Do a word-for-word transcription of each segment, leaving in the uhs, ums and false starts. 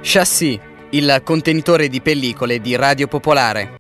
Chassis, il contenitore di pellicole di Radio Popolare.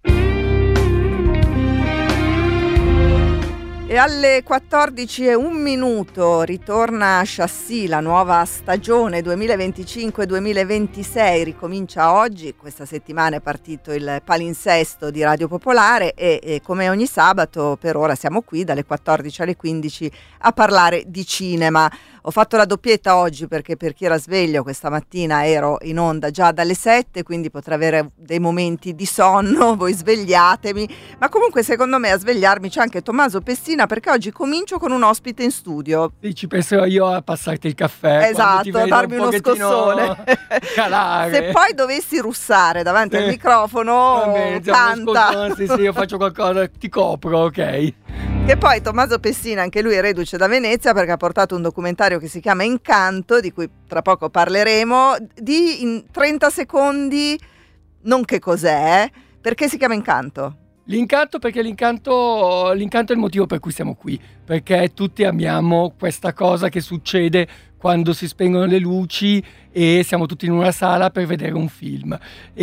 E alle quattordici e un minuto ritorna Chassis, la nuova stagione duemilaventicinque duemilaventisei, ricomincia oggi. Questa settimana è partito il palinsesto di Radio Popolare e, e come ogni sabato per ora siamo qui dalle quattordici alle quindici a parlare di cinema. Ho fatto la doppietta oggi perché per chi era sveglio questa mattina ero in onda già dalle sette, quindi potrei avere dei momenti di sonno, voi svegliatemi, ma comunque secondo me a svegliarmi c'è anche Tommaso Pessina, perché oggi comincio con un ospite in studio. Sì, ci penserò io a passarti il caffè. Esatto, a darmi un uno scossone. Calare. Se poi dovessi russare davanti eh, al microfono, bene, canta. Sì, sì, io faccio qualcosa, ti copro, ok. E poi Tommaso Pessina, anche lui è reduce da Venezia perché ha portato un documentario che si chiama Incanto, di cui tra poco parleremo. Di in trenta secondi, non che cos'è, perché si chiama Incanto? L'incanto perché l'incanto, l'incanto è il motivo per cui siamo qui, perché tutti amiamo questa cosa che succede quando si spengono le luci e siamo tutti in una sala per vedere un film.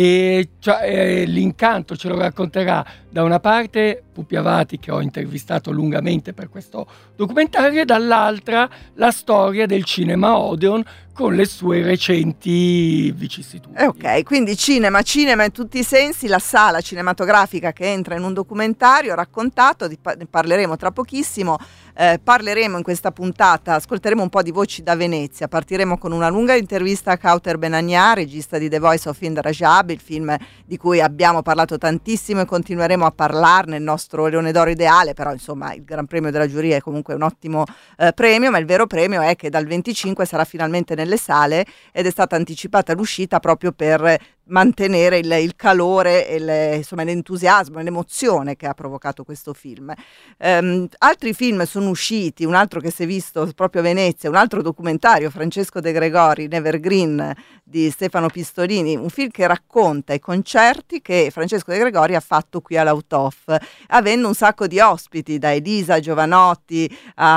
E cioè, eh, l'incanto ce lo racconterà da una parte Pupi Avati, che ho intervistato lungamente per questo documentario, e dall'altra la storia del cinema Odeon con le sue recenti vicissitudini. Eh, ok, quindi cinema, cinema in tutti i sensi, la sala cinematografica che entra in un documentario raccontato, di, ne parleremo tra pochissimo. Eh, parleremo in questa puntata, ascolteremo un po' di voci da Venezia, partiremo con una lunga intervista a Kauter Benagna, regista di The Voice of Hind Rajab, il film di cui abbiamo parlato tantissimo e continueremo a parlarne, il nostro Leone d'Oro ideale, però insomma il Gran Premio della giuria è comunque un ottimo eh, premio, ma il vero premio è che dal venticinque sarà finalmente nelle sale ed è stata anticipata l'uscita proprio per mantenere il, il calore e le, insomma, l'entusiasmo e l'emozione che ha provocato questo film. Um, altri film sono usciti, un altro che si è visto proprio a Venezia, un altro documentario, Francesco De Gregori, Nevergreen, di Stefano Pistolini, un film che racconta i concerti che Francesco De Gregori ha fatto qui all'Autof, avendo un sacco di ospiti, da Elisa Giovanotti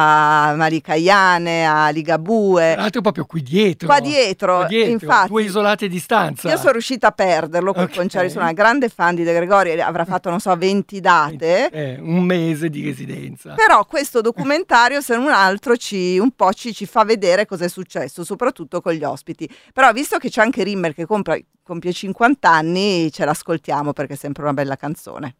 a Malika Iane a Ligabue. Tra l'altro proprio qui dietro. Qua dietro, qua dietro infatti. Due isolate a distanza. Io sono riuscita a perderlo quel okay. concerto, sono una grande fan di De Gregori, avrà fatto non so venti date, eh, un mese di residenza, però questo documentario se non altro ci un po' ci, ci fa vedere cosa è successo, soprattutto con gli ospiti. Però visto che c'è anche Rimmer che compra, compie cinquanta anni, ce l'ascoltiamo perché è sempre una bella canzone.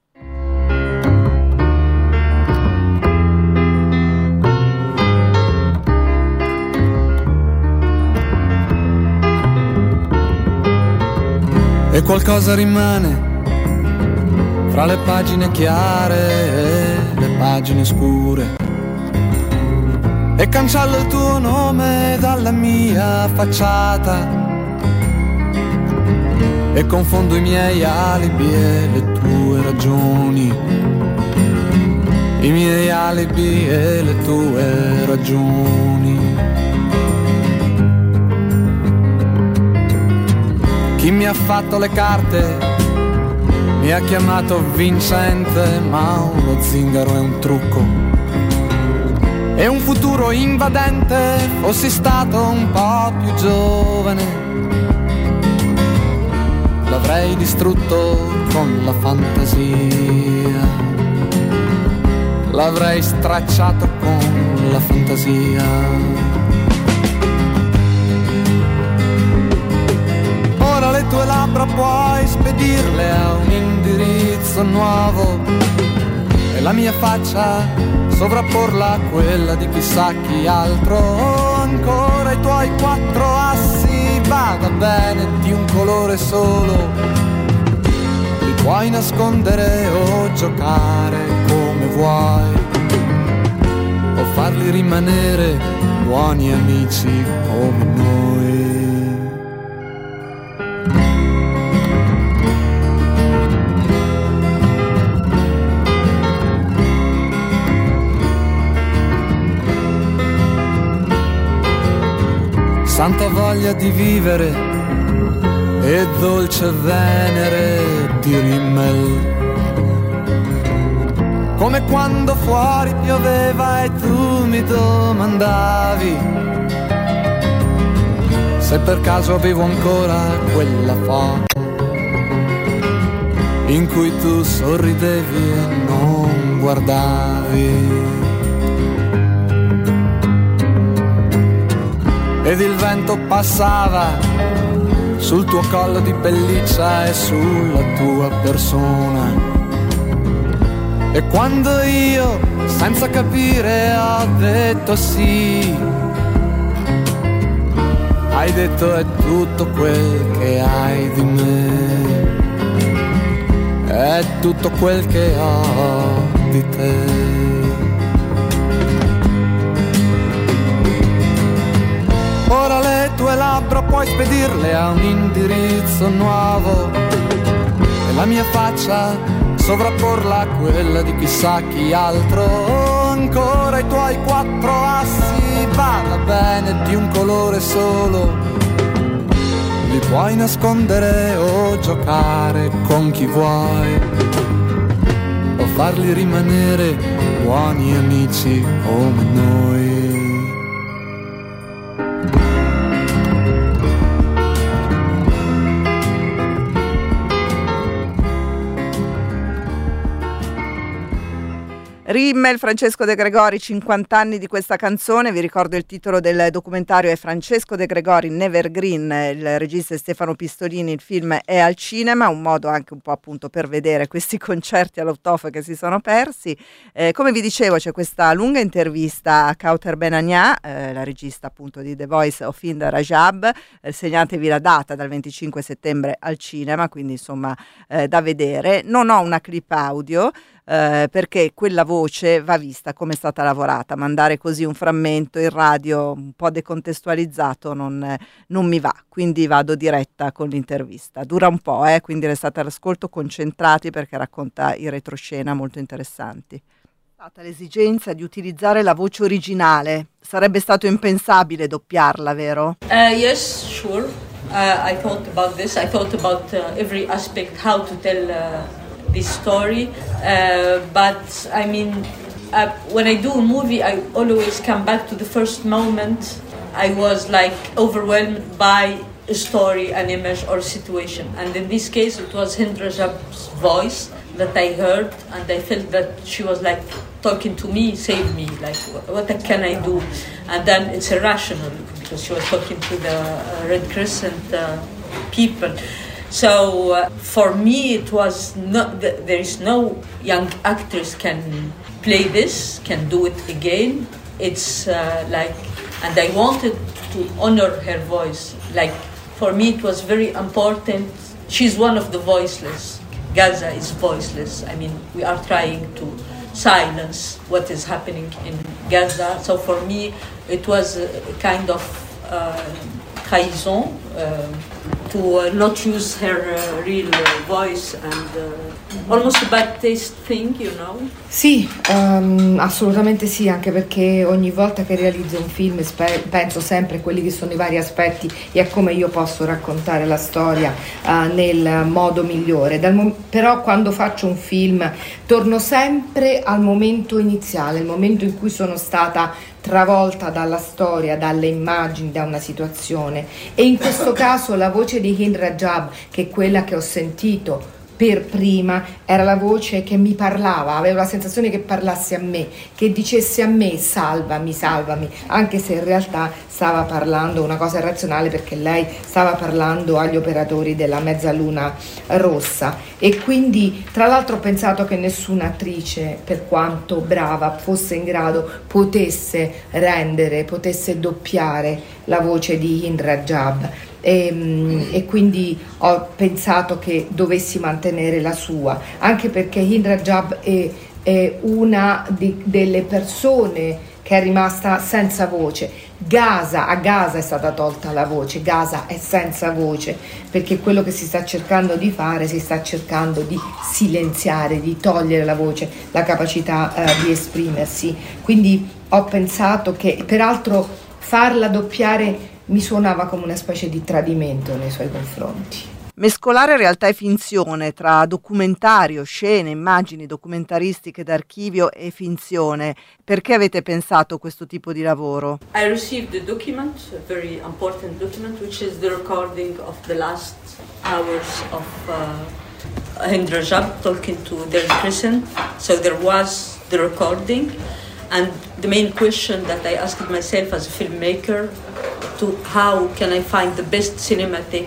E qualcosa rimane fra le pagine chiare e le pagine scure, e cancello il tuo nome dalla mia facciata e confondo i miei alibi e le tue ragioni, i miei alibi e le tue ragioni. Chi mi ha fatto le carte mi ha chiamato vincente, ma uno zingaro è un trucco e un futuro invadente. Fossi stato un po' più giovane, l'avrei distrutto con la fantasia, l'avrei stracciato con la fantasia. Ora le tue labbra puoi spedirle a un indirizzo nuovo e la mia faccia sovrapporla a quella di chissà chi altro. Ancora i tuoi quattro assi, vada bene, di un colore solo, li puoi nascondere o giocare come vuoi, o farli rimanere buoni amici come noi. Santa voglia di vivere e dolce venere di Rimmel, come quando fuori pioveva e tu mi domandavi se per caso avevo ancora quella foto in cui tu sorridevi e non guardavi. Ed il vento passava sul tuo collo di pelliccia e sulla tua persona. E quando io, senza capire, ho detto sì, hai detto è tutto quel che hai di me, è tutto quel che ho di te. Ora le tue labbra puoi spedirle a un indirizzo nuovo e la mia faccia sovrapporla a quella di chissà chi altro. Ancora i tuoi quattro assi, vada bene, di un colore solo, li puoi nascondere o giocare con chi vuoi, o farli rimanere buoni amici come noi. Rimmel, Francesco De Gregori, cinquanta anni di questa canzone. Vi ricordo il titolo del documentario è Francesco De Gregori, Nevergreen, il regista è Stefano Pistolini, il film è al cinema, un modo anche un po' appunto per vedere questi concerti all'Oftof che si sono persi. Eh, come vi dicevo c'è questa lunga intervista a Kauter Benania, eh, la regista appunto di The Voice of Hind Rajab, eh, segnatevi la data dal venticinque settembre al cinema, quindi insomma eh, da vedere. Non ho una clip audio, Eh, perché quella voce va vista come è stata lavorata. Mandare così un frammento in radio un po' decontestualizzato non, eh, non mi va, quindi vado diretta con l'intervista. Dura un po', eh, quindi restate all'ascolto concentrati perché racconta in retroscena molto interessanti. È stata l'esigenza di utilizzare la voce originale, sarebbe stato impensabile doppiarla, vero? Uh, yes, sure. Uh, I thought about this. I thought about uh, every aspect, how to tell uh, this story, uh, but I mean, uh, when I do a movie, I always come back to the first moment. I was like overwhelmed by a story, an image, or a situation, and in this case, it was Hind Rajab's voice that I heard, and I felt that she was like talking to me, save me, like what can I do? And then it's irrational because she was talking to the uh, Red Crescent uh, people. So uh, for me it was not, th- there is no young actress can play this, can do it again. It's uh, like, and I wanted to honor her voice. Like for me it was very important. She's one of the voiceless. Gaza is voiceless. I mean, we are trying to silence what is happening in Gaza. So for me it was a kind of uh, trahison. Uh, to uh, not use her uh, real uh, voice and uh, almost a bad taste thing, you know? Sì, um, assolutamente sì, anche perché ogni volta che realizzo un film spe- penso sempre a quelli che sono i vari aspetti e a come io posso raccontare la storia uh, nel modo migliore. Dal mo- però quando faccio un film torno sempre al momento iniziale, il momento in cui sono stata travolta dalla storia, dalle immagini, da una situazione, e in questo caso la voce di Hind Rajab, che è quella che ho sentito per prima, era la voce che mi parlava, avevo la sensazione che parlasse a me, che dicesse a me salvami, salvami, anche se in realtà stava parlando una cosa irrazionale, perché lei stava parlando agli operatori della Mezzaluna Rossa. E quindi tra l'altro ho pensato che nessuna attrice, per quanto brava, fosse in grado, potesse rendere, potesse doppiare la voce di Hind Rajab. E, e quindi ho pensato che dovessi mantenere la sua, anche perché Hind Rajab è, è una di, delle persone che è rimasta senza voce. Gaza, a Gaza è stata tolta la voce, Gaza è senza voce, perché quello che si sta cercando di fare, si sta cercando di silenziare, di togliere la voce, la capacità eh, di esprimersi. Quindi ho pensato che, peraltro, farla doppiare mi suonava come una specie di tradimento nei suoi confronti. Mescolare realtà e finzione, tra documentario, scene, immagini documentaristiche d'archivio e finzione. Perché avete pensato questo tipo di lavoro? I received a document, a very important document, which is the recording of the last hours of uh, Hind Rajab talking to their prison. So there was the recording, and the main question that I asked myself as a filmmaker, to how can I find the best cinematic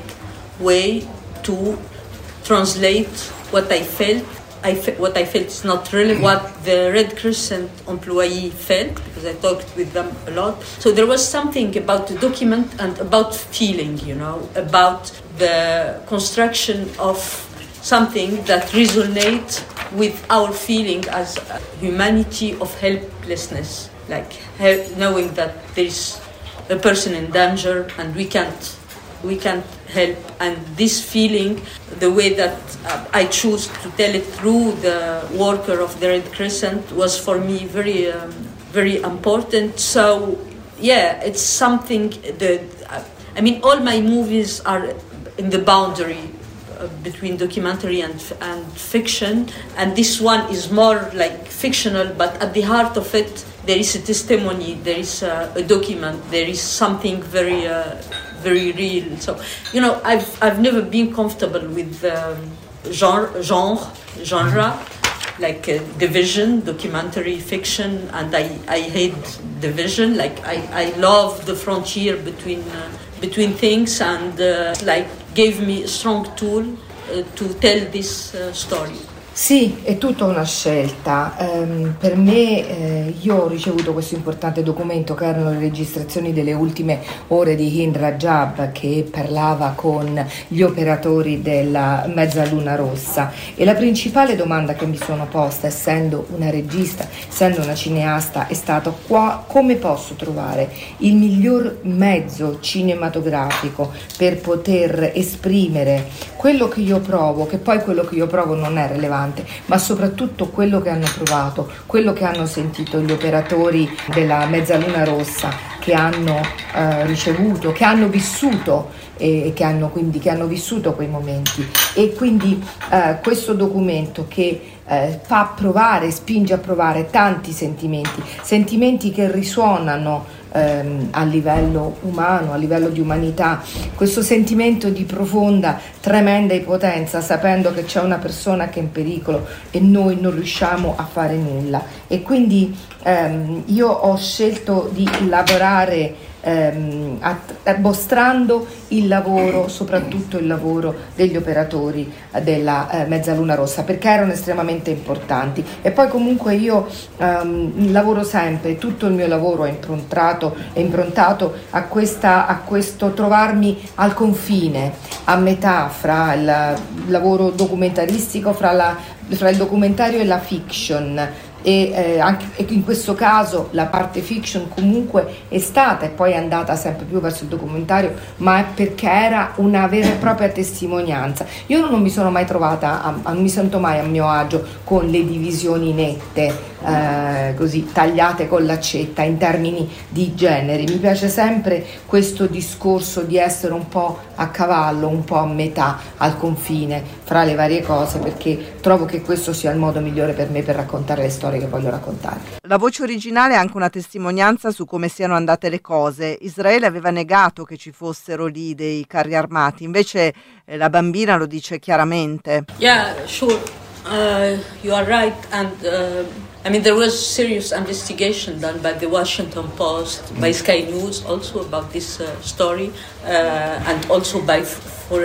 way to translate what I felt. I fe- what I felt is not really what the Red Crescent employee felt, because I talked with them a lot. So there was something about the document and about feeling, you know, about the construction of something that resonates with our feeling as humanity of helplessness, like he- knowing that there is a person in danger and we can't we can't help, and this feeling, the way that uh, I choose to tell it through the worker of the Red Crescent, was for me very um, very important. So yeah, it's something that uh, I mean, all my movies are in the boundary uh, between documentary and and fiction, and this one is more like fictional, but at the heart of it there is a testimony, there is a, a document, there is something very uh, very real. So, you know, I've I've never been comfortable with um, genre, genre, genre, like uh, division, documentary fiction, and I, I hate division. Like I, I love the frontier between uh, between things, and uh, like gave me a strong tool uh, to tell this uh, story. Sì, è tutta una scelta. Um, per me eh, io ho ricevuto questo importante documento che erano le registrazioni delle ultime ore di Hind Rajab, che parlava con gli operatori della Mezzaluna Rossa, e la principale domanda che mi sono posta, essendo una regista, essendo una cineasta, è stato qua, come posso trovare il miglior mezzo cinematografico per poter esprimere quello che io provo, che poi quello che io provo non è rilevante, ma soprattutto quello che hanno provato, quello che hanno sentito gli operatori della Mezzaluna Rossa, che hanno eh, ricevuto, che hanno vissuto e che hanno quindi che hanno vissuto quei momenti. E quindi eh, questo documento che eh, fa provare, spinge a provare tanti sentimenti, sentimenti che risuonano ehm, a livello umano, a livello di umanità, questo sentimento di profonda, tremenda impotenza, sapendo che c'è una persona che è in pericolo e noi non riusciamo a fare nulla. E quindi ehm, io ho scelto di lavorare ehm, att- mostrando il lavoro, soprattutto il lavoro degli operatori della eh, Mezzaluna Rossa, perché erano estremamente importanti. E poi comunque io ehm, lavoro sempre, tutto il mio lavoro è improntato, è improntato a, questa, a questo trovarmi al confine, a metà fra il lavoro documentaristico, fra, la, fra il documentario e la fiction. E eh, anche in questo caso la parte fiction comunque è stata e poi è andata sempre più verso il documentario, ma è perché era una vera e propria testimonianza. Io non mi sono mai trovata, a, a, non mi sento mai a mio agio con le divisioni nette, eh, così tagliate con l'accetta in termini di generi. Mi piace sempre questo discorso di essere un po' a cavallo, un po' a metà, al confine fra le varie cose, perché trovo che questo sia il modo migliore per me per raccontare le storie che voglio raccontare. La voce originale è anche una testimonianza su come siano andate le cose. Israele aveva negato che ci fossero lì dei carri armati, invece eh, la bambina lo dice chiaramente. Yeah, sure. Uh, you are right, and uh, I mean there was serious investigation done by the Washington Post, by Sky News also about this uh, story, uh, and also by for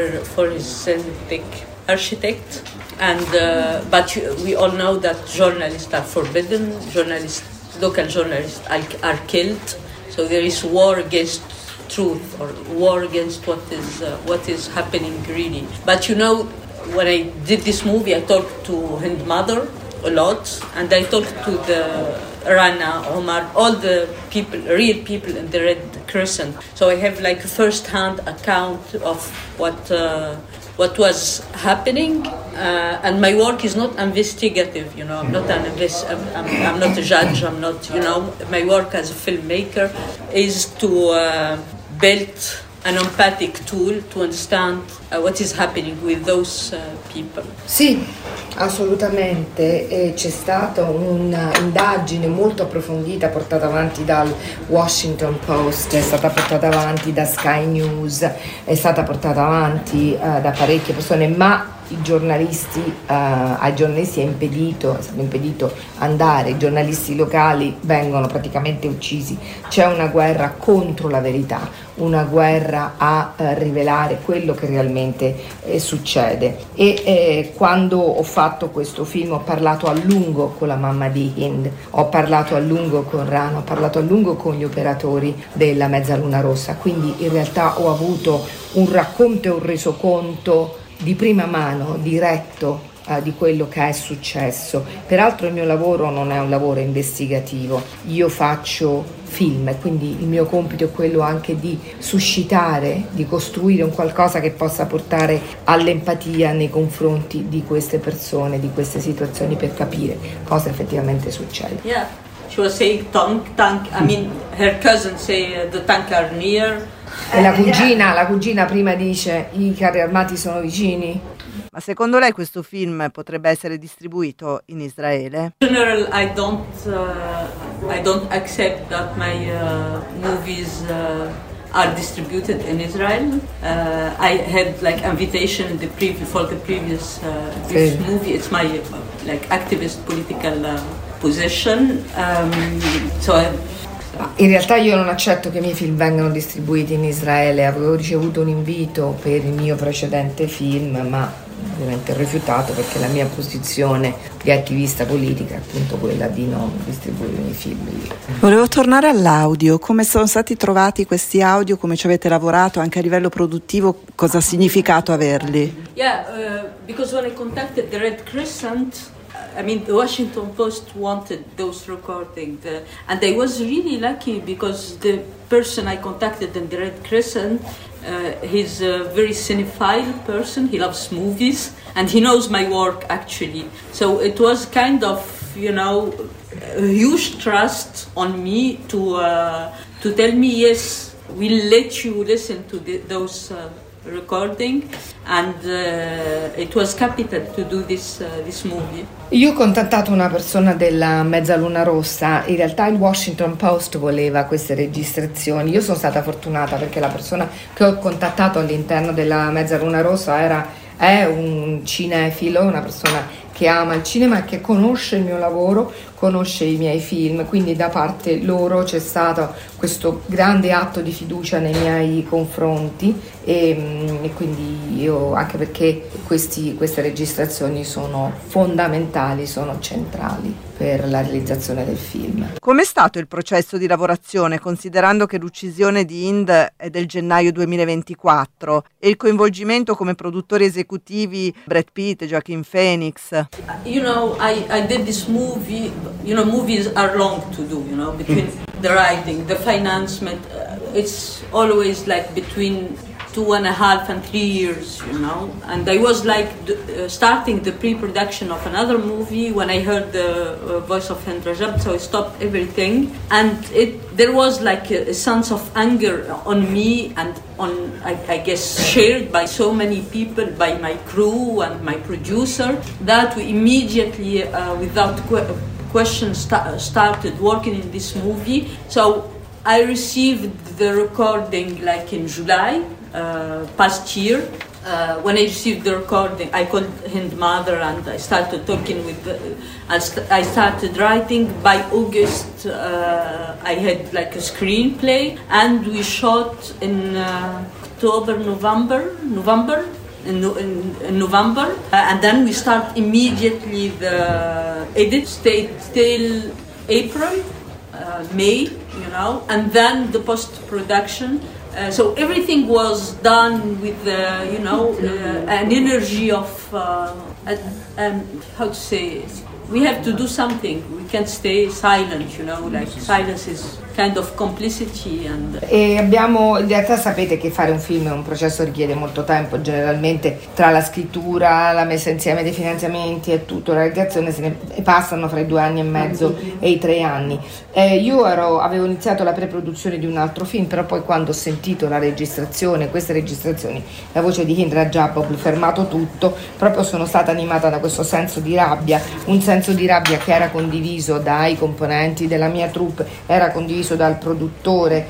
forensic architect. And uh, but you, we all know that journalists are forbidden. Journalists, local journalists, are, are killed. So there is war against truth, or war against what is uh, what is happening really. But you know, when I did this movie, I talked to Hind mother a lot, and I talked to the Rana, Omar, all the people, real people in the Red Crescent. So I have like a first-hand account of what. Uh, what was happening, uh, and my work is not investigative, you know, I'm not an invest- I'm, I'm, I'm not a judge, I'm not, you know, my work as a filmmaker is to uh, build an empathic tool to understand uh, what is happening with those uh, people. Sì, assolutamente. E c'è stata un'indagine molto approfondita portata avanti dal Washington Post, è stata portata avanti da Sky News, è stata portata avanti uh, da parecchie persone, ma i giornalisti, uh, ai giornalisti è impedito, è stato impedito andare, i giornalisti locali vengono praticamente uccisi. C'è una guerra contro la verità, una guerra a uh, rivelare quello che realmente eh, succede. E eh, quando ho fatto questo film ho parlato a lungo con la mamma di Hind, ho parlato a lungo con Rana, ho parlato a lungo con gli operatori della Mezzaluna Rossa, quindi in realtà ho avuto un racconto e un resoconto di prima mano, diretto, eh, di quello che è successo. Peraltro il mio lavoro non è un lavoro investigativo, io faccio film, quindi il mio compito è quello anche di suscitare, di costruire un qualcosa che possa portare all'empatia nei confronti di queste persone, di queste situazioni, per capire cosa effettivamente succede. Yeah, she was saying tank, tank. I mean, her cousins say uh, the tank are near. E la cugina, la cugina prima dice i carri armati sono vicini. Ma secondo lei questo film potrebbe essere distribuito in Israele? In general, I don't, uh, I don't accept that my uh, movies uh, are distributed in Israel. Uh, I had like invitation the pre- for the previous, uh, previous sì. movie. It's my uh, like activist political uh, position. Um, so. I, In realtà io non accetto che i miei film vengano distribuiti in Israele, avevo ricevuto un invito per il mio precedente film, ma ovviamente ho rifiutato perché la mia posizione di attivista politica è appunto quella di non distribuire i miei film lì. Volevo tornare all'audio, come sono stati trovati questi audio, come ci avete lavorato anche a livello produttivo, cosa ha significato averli? Yeah, uh, because when I contacted the Red Crescent, I mean, the Washington Post wanted those recordings, uh, and I was really lucky because the person I contacted in the Red Crescent, uh, he's a very cinephile person, he loves movies, and he knows my work actually. So it was kind of, you know, a huge trust on me to, uh, to tell me, yes, we'll let you listen to the, those uh, recording, and uh, it was capital to do this, uh, this movie. Io ho contattato una persona della Mezzaluna Rossa, in realtà il Washington Post voleva queste registrazioni. Io sono stata fortunata perché la persona che ho contattato all'interno della Mezzaluna Rossa era, è un cinefilo, una persona che ama il cinema e che conosce il mio lavoro, conosce i miei film, quindi da parte loro c'è stato questo grande atto di fiducia nei miei confronti e, e quindi io, anche perché questi, queste registrazioni sono fondamentali, sono centrali per la realizzazione del film. Com'è stato il processo di lavorazione, considerando che l'uccisione di Hind è del gennaio duemilaventiquattro e il coinvolgimento come produttori esecutivi Brad Pitt, Joaquin Phoenix? You know, I, I did this movie, you know, movies are long to do, you know, between the writing, the financement, uh, it's always like between two and a half and three years, you know, and I was like uh, starting the pre-production of another movie when I heard the uh, voice of Hind Rajab, so I stopped everything, and it there was like a, a sense of anger on me and on, I, I guess, shared by so many people, by my crew and my producer, that we immediately, uh, without que- question, sta- started working in this movie. So I received the recording like in July, Uh, past year. Uh, when I received the recording, I called Hind mother and I started talking with the, I, st- I started writing. By August uh, I had like a screenplay and we shot in uh, October, November, November in, in, in November uh, and then we start immediately the edit, stayed till April, uh, May, you know, and then the post-production. Uh, so everything was done with, uh, you know, uh, an energy of, uh, um, how to say, we have to do something. We can't stay silent, you know, like silence is kind of complicity. And e abbiamo, in realtà sapete che fare un film è un processo che richiede molto tempo, generalmente tra la scrittura, la messa insieme dei finanziamenti e tutto, la realizzazione se ne passano fra i due anni e mezzo e i tre anni. Eh, io ero, avevo iniziato la pre-produzione di un altro film, però poi quando ho sentito la registrazione, queste registrazioni, la voce di Hind Rajab, ho fermato tutto, proprio sono stata animata da questo senso di rabbia, un senso di rabbia che era condiviso dai componenti della mia troupe, era condiviso dal produttore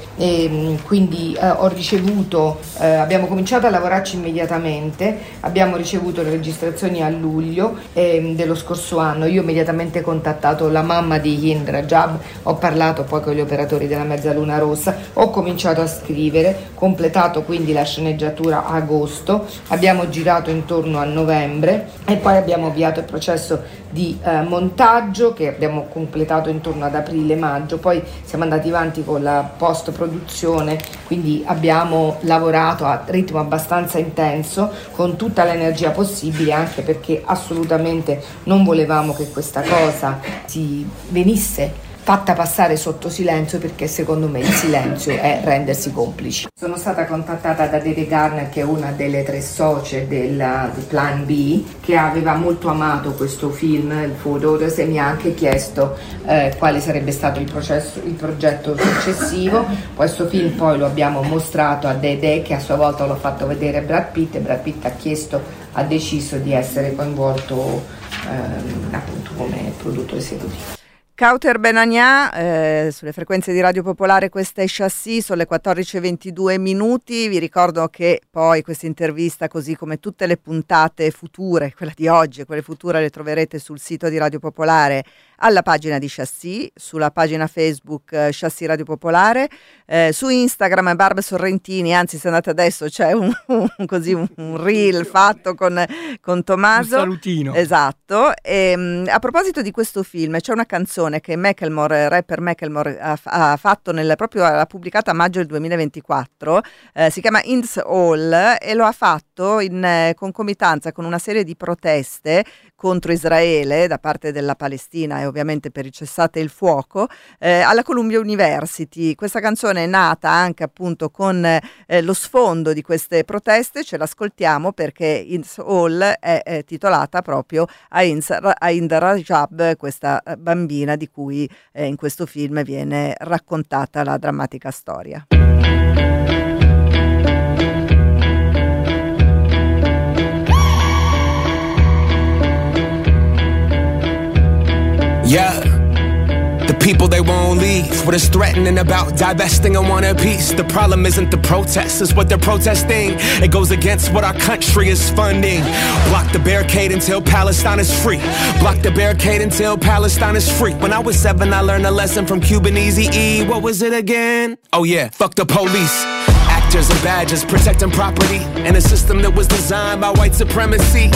e quindi eh, ho ricevuto, eh, abbiamo cominciato a lavorarci immediatamente, abbiamo ricevuto le registrazioni a luglio eh, dello scorso anno. Io ho immediatamente contattato la mamma di Hind Rajab, ho parlato poi con gli operatori della Mezzaluna Rossa, ho cominciato a scrivere, completato quindi la sceneggiatura a agosto, abbiamo girato intorno a novembre e poi abbiamo avviato il processo di eh, montaggio che abbiamo completato intorno ad aprile-maggio, poi siamo andati avanti con la post produzione, quindi abbiamo lavorato a ritmo abbastanza intenso con tutta l'energia possibile, anche perché assolutamente non volevamo che questa cosa si venisse fatta passare sotto silenzio, perché secondo me il silenzio è rendersi complici. Sono stata contattata da Dede Garner, che è una delle tre socie del, del Plan B, che aveva molto amato questo film, il Food Orders, e mi ha anche chiesto eh, quale sarebbe stato il, processo, il progetto successivo. Questo film poi lo abbiamo mostrato a Dede, che a sua volta l'ho fatto vedere Brad Pitt, e Brad Pitt ha chiesto, ha deciso di essere coinvolto ehm, appunto come produttore esecutivo. Kauter Benania, eh, sulle frequenze di Radio Popolare, questa è Chassis, sono le quattordici e ventidue minuti. Vi ricordo che poi questa intervista, così come tutte le puntate future, quella di oggi e quelle future, le troverete sul sito di Radio Popolare, alla pagina di Chassis, sulla pagina Facebook eh, Chassis Radio Popolare, eh, su Instagram Barb Sorrentini, anzi se andate adesso c'è un, un, così, un, un reel fatto con, con Tommaso. Un salutino. Esatto. E, um, a proposito di questo film, c'è una canzone che Macklemore, rapper Macklemore, ha, ha fatto nel, proprio l'ha pubblicata a maggio del duemilaventiquattro, eh, si chiama Hind's All, e lo ha fatto in eh, concomitanza con una serie di proteste contro Israele da parte della Palestina e ovviamente per il cessate il fuoco eh, alla Columbia University. Questa canzone è nata anche appunto con eh, lo sfondo di queste proteste, ce l'ascoltiamo perché Hind's All è, è titolata proprio a Hind Rajab, questa bambina di cui eh, in questo film viene raccontata la drammatica storia. Yeah, the people they won't leave. What is threatening about divesting and want a piece? The problem isn't the protests, it's what they're protesting. It goes against what our country is funding. Block the barricade until Palestine is free. Block the barricade until Palestine is free. When I was seven, I learned a lesson from Cuban Eazy-E. What was it again? Oh yeah, fuck the police. Actors and badges protecting property in a system that was designed by white supremacy.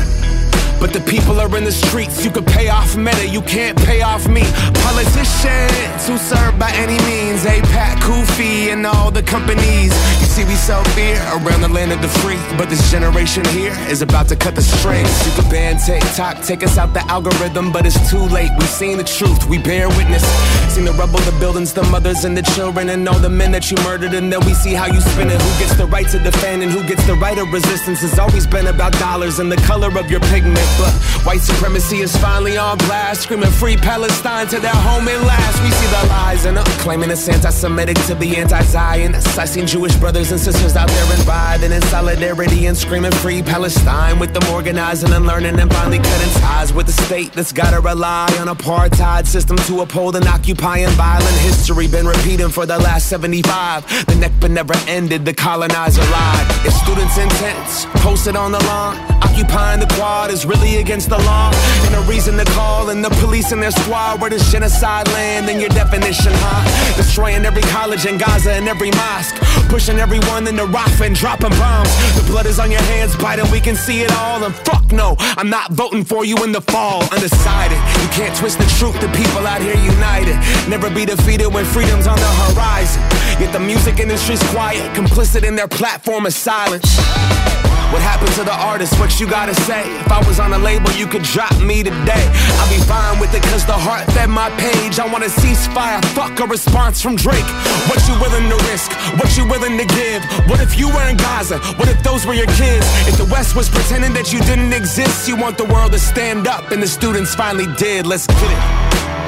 But the people are in the streets. You can pay off Meta, you can't pay off me. Politicians who serve by any means, APAC, Kufi, and all the companies. You see, we sell fear around the land of the free, but this generation here is about to cut the strings. You can ban TikTok, take us out the algorithm, but it's too late. We've seen the truth, we bear witness. Seen the rubble, the buildings, the mothers and the children, and all the men that you murdered, and then we see how you spin it. Who gets the right to defend and who gets the right of resistance? It's always been about dollars and the color of your pigment. But white supremacy is finally on blast, screaming free Palestine to their home at last. We see the lies and uh, claiming it's anti-Semitic to be anti-Zionists. I seen Jewish brothers and sisters out there and riding in solidarity and screaming free Palestine, with them organizing and learning and finally cutting ties with the state that's gotta rely on apartheid system to uphold an occupying violent history. Been repeating for the last seventy-five. The Nakba never ended, the colonizer lied. It's students' intents posted on the lawn. Occupying the quad is really against the law, and a reason to call in the police and their squad. Where does genocide land in your definition, huh? Destroying every college in Gaza and every mosque, pushing everyone into Rafah and dropping bombs. The blood is on your hands, Biden, we can see it all. And fuck no, I'm not voting for you in the fall. Undecided, you can't twist the truth. The people out here united, never be defeated when freedom's on the horizon. Yet the music industry's quiet, complicit in their platform of silence. What happened to the artist? What you gotta say? If I was on a label, you could drop me today. I'll be fine with it cause the heart fed my page. I want a ceasefire, fuck a response from Drake. What you willing to risk? What you willing to give? What if you were in Gaza? What if those were your kids? If the West was pretending that you didn't exist, you want the world to stand up and the students finally did. Let's get it.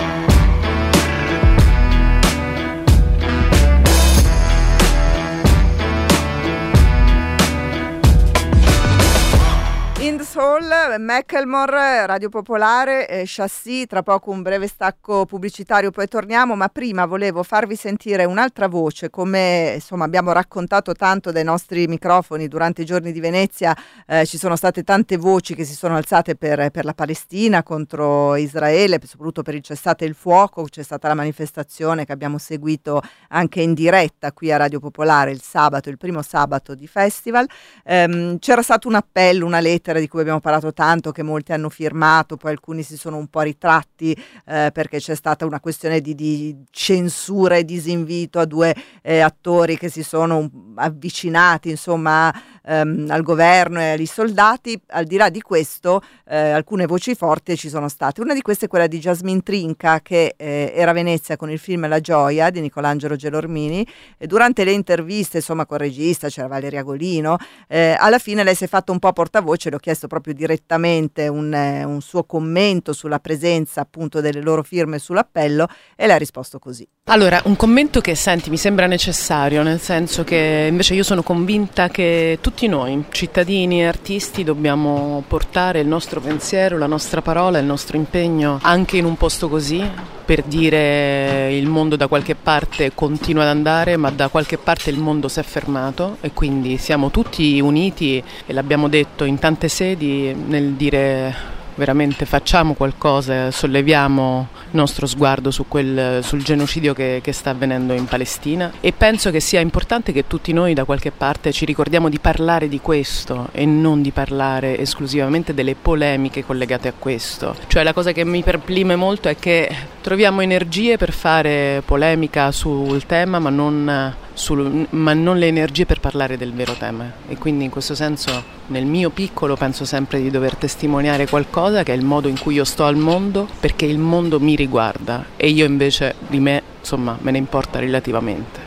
In the Soul, Macklemore, Radio Popolare, eh, Chassis, tra poco un breve stacco pubblicitario, poi torniamo, ma prima volevo farvi sentire un'altra voce, come insomma abbiamo raccontato tanto dai nostri microfoni durante i giorni di Venezia, eh, ci sono state tante voci che si sono alzate per, per la Palestina, contro Israele, soprattutto per il cessate il fuoco. C'è stata la manifestazione che abbiamo seguito anche in diretta qui a Radio Popolare il sabato, il primo sabato di festival. Ehm, c'era stato un appello, una lettera di cui abbiamo parlato tanto, che molti hanno firmato, poi alcuni si sono un po' ritratti eh, perché c'è stata una questione di, di censura e disinvito a due eh, attori che si sono un, avvicinati insomma ehm, al governo e agli soldati. Al di là di questo eh, alcune voci forti ci sono state. Una di queste è quella di Jasmine Trinca, che eh, era a Venezia con il film La Gioia di Nicolangelo Gelormini, e durante le interviste insomma col regista, c'era Valeria Golino, eh, alla fine lei si è fatta un po' portavoce. Le ho chiesto proprio direttamente un, eh, un suo commento sulla presenza appunto delle loro firme sull'appello, e lei ha risposto così. Allora, un commento che senti mi sembra necessario, nel senso che invece io sono convinta che tutti noi, cittadini e artisti, dobbiamo portare il nostro pensiero, la nostra parola, il nostro impegno anche in un posto così, per dire il mondo da qualche parte continua ad andare, ma da qualche parte il mondo si è fermato, e quindi siamo tutti uniti, e l'abbiamo detto in tante sedi, nel dire veramente facciamo qualcosa, solleviamo il nostro sguardo su quel, sul genocidio che, che sta avvenendo in Palestina, e penso che sia importante che tutti noi da qualche parte ci ricordiamo di parlare di questo e non di parlare esclusivamente delle polemiche collegate a questo. Cioè la cosa che mi perplime molto è che troviamo energie per fare polemica sul tema, ma non Sul, ma non le energie per parlare del vero tema, e quindi in questo senso nel mio piccolo penso sempre di dover testimoniare qualcosa che è il modo in cui io sto al mondo, perché il mondo mi riguarda e io invece di me insomma me ne importa relativamente.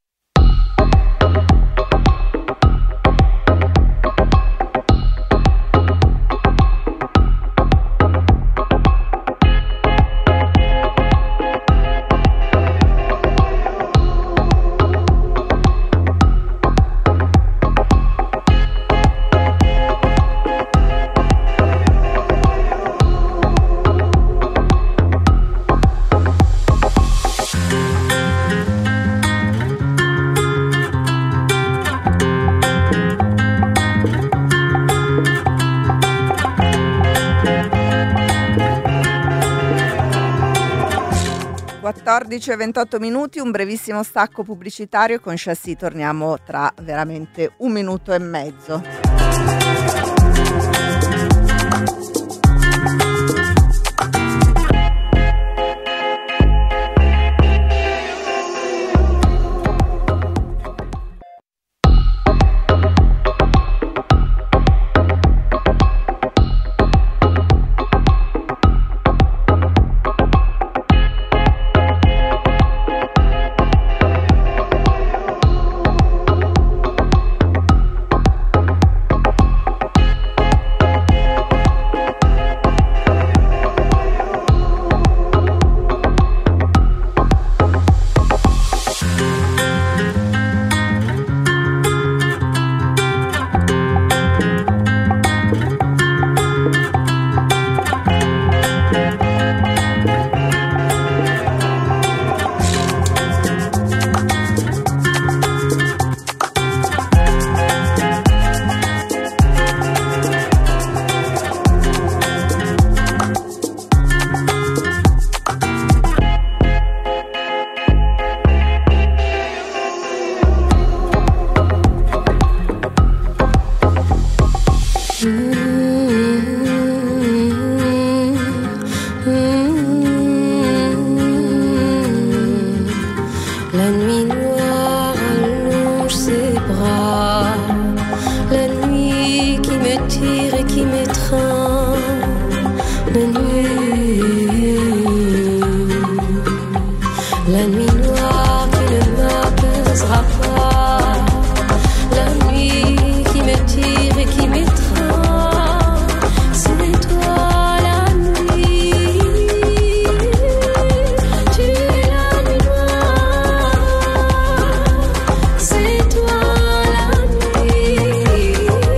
quattordici e ventotto minuti, un brevissimo stacco pubblicitario. Con Chassis torniamo tra veramente un minuto e mezzo. La nuit noire qui ne m'apaisera pas, la nuit qui me tire et qui m'étreint, c'est toi la nuit, tu es la nuit noire, c'est toi la nuit,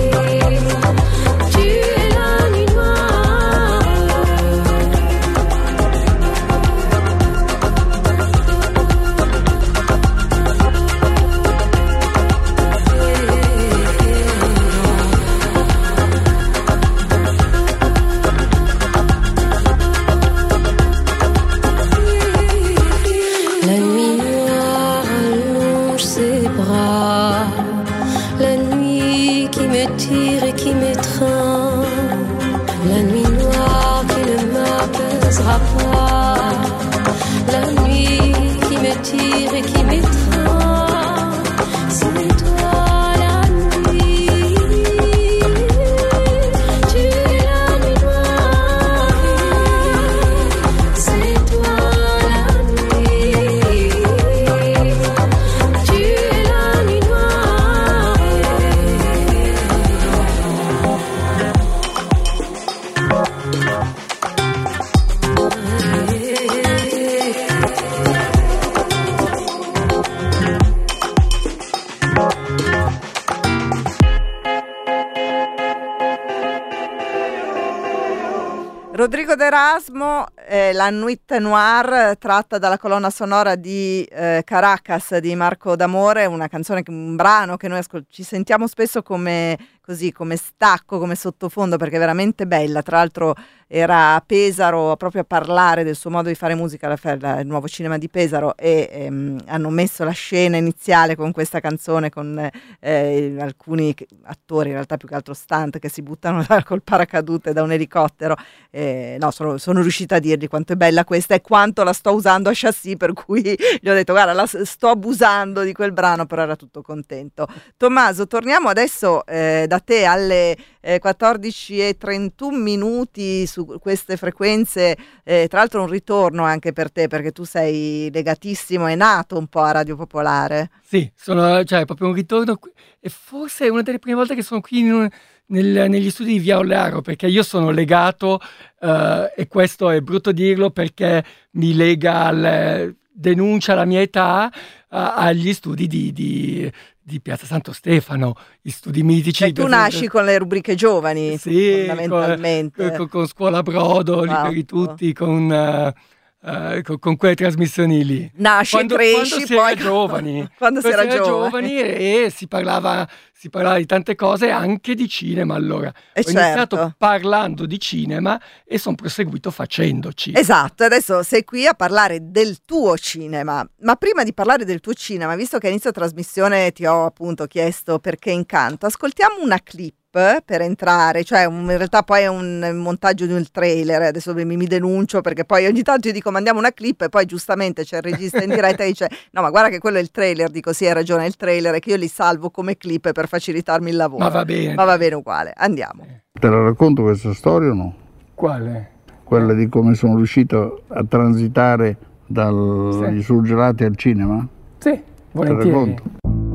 tu es la nuit noire. La nuit noire allonge ses bras, la nuit qui me tire et qui m'étreint, la nuit noire qui ne m'apaisera pas, la nuit qui me tire et qui m'étreint, c'est toi la nuit, tu es la nuit noire, c'est toi la nuit, tu es la nuit noire. Rodrigo D'Erasmo, eh, La Nuit Noire, tratta dalla colonna sonora di eh, Caracas di Marco D'Amore, una canzone, un brano che noi ascol- ci sentiamo spesso come, così, come stacco, come sottofondo, perché è veramente bella. Tra l'altro era a Pesaro proprio a parlare del suo modo di fare musica, la, la, il nuovo cinema di Pesaro, e ehm, hanno messo la scena iniziale con questa canzone, con eh, alcuni attori, in realtà più che altro stunt, che si buttano da, col paracadute da un elicottero. Eh, no, sono, sono riuscita a dirgli quanto è bella questa e quanto la sto usando a chassis, per cui gli ho detto guarda, la sto abusando di quel brano, però era tutto contento. Tommaso, torniamo adesso eh, da te alle eh, quattordici e trentuno minuti su queste frequenze, eh, tra l'altro un ritorno anche per te, perché tu sei legatissimo, è nato un po' a Radio Popolare. Sì, sono, cioè, proprio un ritorno qui, e forse è una delle prime volte che sono qui in un, nel, negli studi di Via Olearo, perché io sono legato, uh, e questo è brutto dirlo perché mi lega al, denuncia la mia età, uh, agli studi di, di, di Piazza Santo Stefano, gli studi mitici. E tu nasci con le rubriche giovani, sì, fondamentalmente. Con, con, con Scuola Brodo, Esatto. Liberi Tutti, con... Uh, Uh, con, con quelle trasmissioni lì. Nasci, quando, cresci, quando si poi era giovani. quando si era giovani, giovani e, e si parlava, si parlava di tante cose, anche di cinema. Allora e ho certo. iniziato parlando di cinema e sono proseguito facendoci. Esatto, adesso sei qui a parlare del tuo cinema, ma prima di parlare del tuo cinema, visto che a inizio trasmissione ti ho appunto chiesto perché Incanto, ascoltiamo una clip per entrare, cioè un, in realtà poi è un montaggio di un trailer. Adesso mi, mi denuncio perché poi ogni tanto io dico mandiamo una clip e poi giustamente c'è il regista in diretta e dice no, ma guarda che quello è il trailer. Dico sì, hai ragione, è il trailer, e che io li salvo come clip per facilitarmi il lavoro. Ma va bene, ma va bene uguale, andiamo. Te la racconto questa storia o no? Quale? Quella di come sono riuscito a transitare dagli sì. surgelati al cinema? Sì, volentieri. Te la racconto.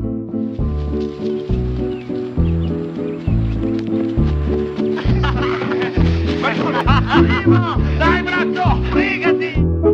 Dai braccio, fregati!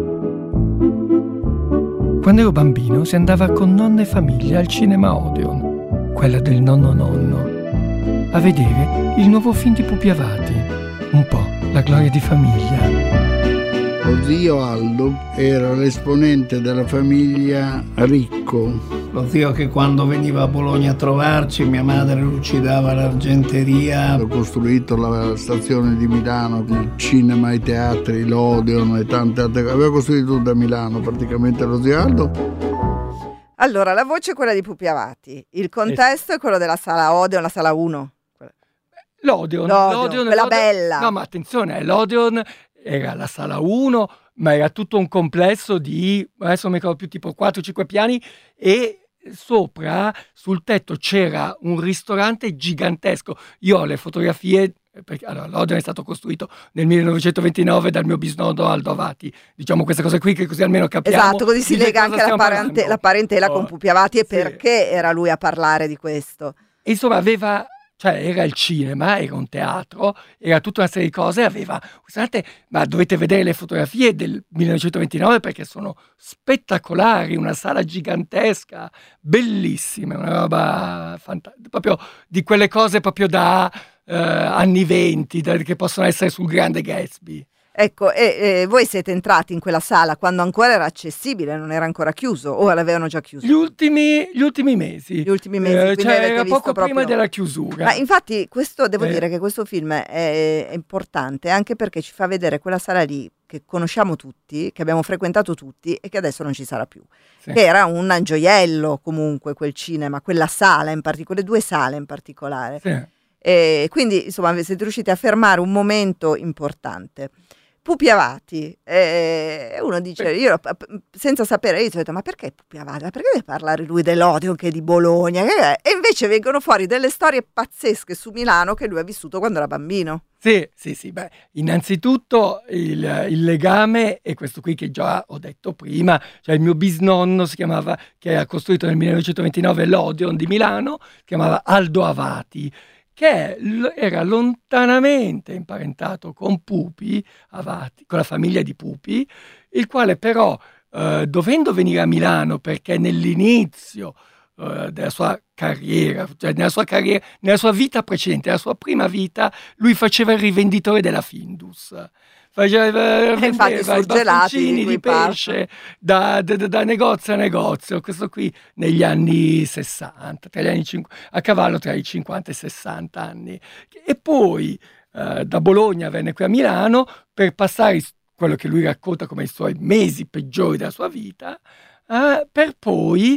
Quando ero bambino si andava con nonna e famiglia al cinema Odeon, quella del nonno nonno, a vedere il nuovo film di Pupi Avati, un po' la gloria di famiglia. Lo zio Aldo era l'esponente della famiglia Ricco. Lo zio che quando veniva a Bologna a trovarci, mia madre lucidava l'argenteria. Ha costruito la stazione di Milano, il cinema, i teatri, l'Odeon e tante altre cose. Aveva costruito tutto a Milano praticamente lo zio Aldo. Allora, la voce è quella di Pupi Avati, il contesto è quello della sala Odeon, la sala uno. L'Odeon, L'Odeon, l'Odeon quella l'Odeon, bella. No, ma attenzione, l'Odeon era la sala uno, ma era tutto un complesso di, adesso non mi ricordo più, tipo quattro cinque piani, e sopra sul tetto c'era un ristorante gigantesco. Io ho le fotografie perché allora, l'Odeon è stato costruito nel millenovecentoventinove dal mio bisnonno Aldo Avati, diciamo queste cose qui che così almeno capiamo. Esatto, così si lega anche la, parente- la parentela oh, con Pupi Avati e sì. perché era lui a parlare di questo. E insomma aveva, cioè era il cinema, era un teatro, era tutta una serie di cose, aveva, scusate, ma dovete vedere le fotografie del millenovecentoventinove perché sono spettacolari, una sala gigantesca, bellissima, una roba fantastica, proprio di quelle cose proprio da eh, anni venti, da, che possono essere sul Grande Gatsby. Ecco, e, e voi siete entrati in quella sala quando ancora era accessibile, non era ancora chiuso, o l'avevano già chiuso? Gli ultimi, gli ultimi mesi. Gli ultimi mesi, eh, quindi cioè avete era visto poco proprio... prima della chiusura. Ma infatti questo, devo Eh. dire che questo film è, è importante anche perché ci fa vedere quella sala lì che conosciamo tutti, che abbiamo frequentato tutti e che adesso non ci sarà più. Sì. Che era un gioiello comunque quel cinema, quella sala in particolare, due sale in particolare. Sì. E quindi insomma siete riusciti a fermare un momento importante. Pupi Avati, e uno dice, io senza sapere, io ho detto, ma perché Pupi Avati? Ma perché deve parlare lui dell'Odeon che è di Bologna? E invece vengono fuori delle storie pazzesche su Milano che lui ha vissuto quando era bambino. Sì, sì, sì, beh, innanzitutto il, il legame è questo qui che già ho detto prima, cioè il mio bisnonno si chiamava, che ha costruito nel millenovecentoventinove l'Odeon di Milano, si chiamava Aldo Avati, che era lontanamente imparentato con Pupi Avati, con la famiglia di Pupi, il quale però, eh, dovendo venire a Milano perché nell'inizio eh, della sua carriera, cioè nella sua carriera, nella sua vita precedente, nella sua prima vita, lui faceva il rivenditore della Findus. Faceva, infatti sul gelati di, di pesce da, da, da negozio a negozio, questo qui negli anni sessanta, tra gli anni cinquanta, a cavallo tra i cinquanta e i sessanta anni. E poi eh, da Bologna venne qui a Milano per passare quello che lui racconta come i suoi mesi peggiori della sua vita, eh, per poi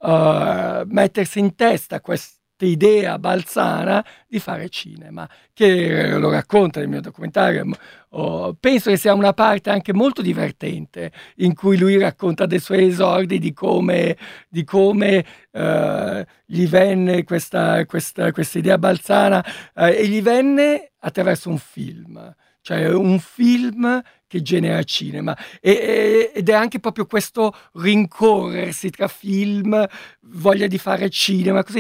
eh, mettersi in testa questa idea balzana di fare cinema, che lo racconta nel mio documentario. Oh, penso che sia una parte anche molto divertente in cui lui racconta dei suoi esordi, di come, di come eh, gli venne questa, questa, questa idea balzana eh, e gli venne attraverso un film, cioè un film che genera cinema, e, e, ed è anche proprio questo rincorrersi tra film, voglia di fare cinema, così,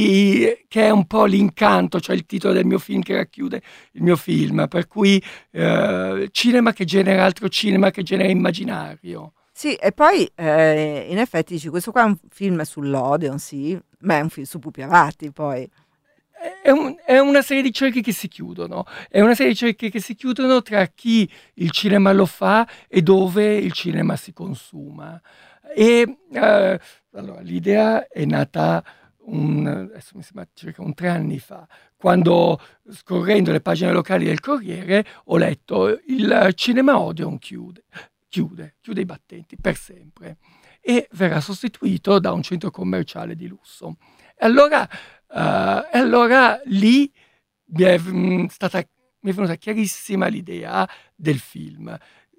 i, che è un po' l'incanto, cioè il titolo del mio film che racchiude il mio film, per cui eh, cinema che genera altro cinema, che genera immaginario. Sì, e poi eh, in effetti dici, questo qua è un film sull'Odeon, sì, ma è un film su Pupi Avati poi. È, un, è una serie di cerchi che si chiudono, è una serie di cerchi che si chiudono tra chi il cinema lo fa e dove il cinema si consuma. E eh, allora, l'idea è nata un, adesso mi sembra circa un tre anni fa, quando scorrendo le pagine locali del Corriere ho letto il cinema Odeon chiude, chiude, chiude i battenti per sempre e verrà sostituito da un centro commerciale di lusso. E allora Uh, e allora lì mi è, mh, stata, mi è venuta chiarissima l'idea del film,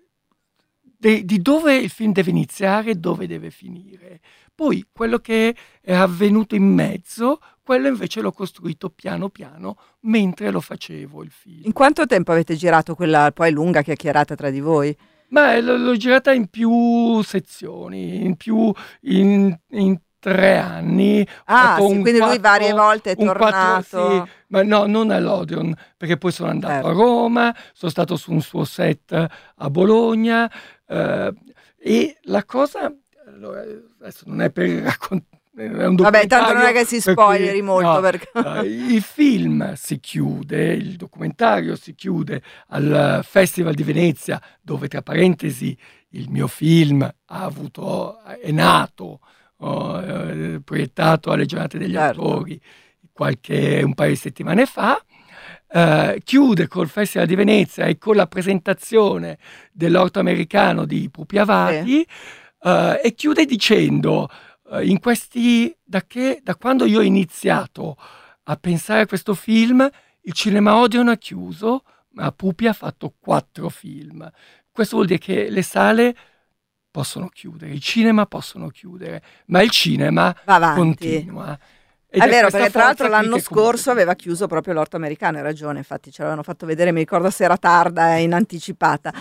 de, di dove il film deve iniziare e dove deve finire. Poi quello che è avvenuto in mezzo, quello invece l'ho costruito piano piano mentre lo facevo il film. In quanto tempo avete girato quella poi lunga chiacchierata tra di voi? Ma l'ho, l'ho girata in più sezioni, in più in, in tre anni. Ah, sì, quindi quattro, lui varie volte è tornato. Quattro, sì, ma no, non all'Odeon, perché poi sono andato certo. a Roma, sono stato su un suo set a Bologna, eh, e la cosa, allora, adesso non è per raccontare, vabbè, tanto non è che si spoileri molto, no, perché... uh, il film si chiude, il documentario si chiude al Festival di Venezia, dove tra parentesi il mio film ha avuto, è nato, ho eh, proiettato alle giornate degli certo. attori qualche un paio di settimane fa, eh, chiude col Festival di Venezia e con la presentazione dell'orto americano di Pupi Avati, sì. eh, e chiude dicendo eh, in questi da che da quando io ho iniziato a pensare a questo film il cinema Odeon ha chiuso, ma Pupi ha fatto quattro film. Questo vuol dire che le sale possono chiudere, i cinema possono chiudere, ma il cinema continua. Ed è vero, perché tra forza l'altro qui l'anno che comunque- scorso aveva chiuso proprio l'orto americano, hai ragione, infatti ce l'avevano fatto vedere, mi ricordo se era tarda e in anticipata.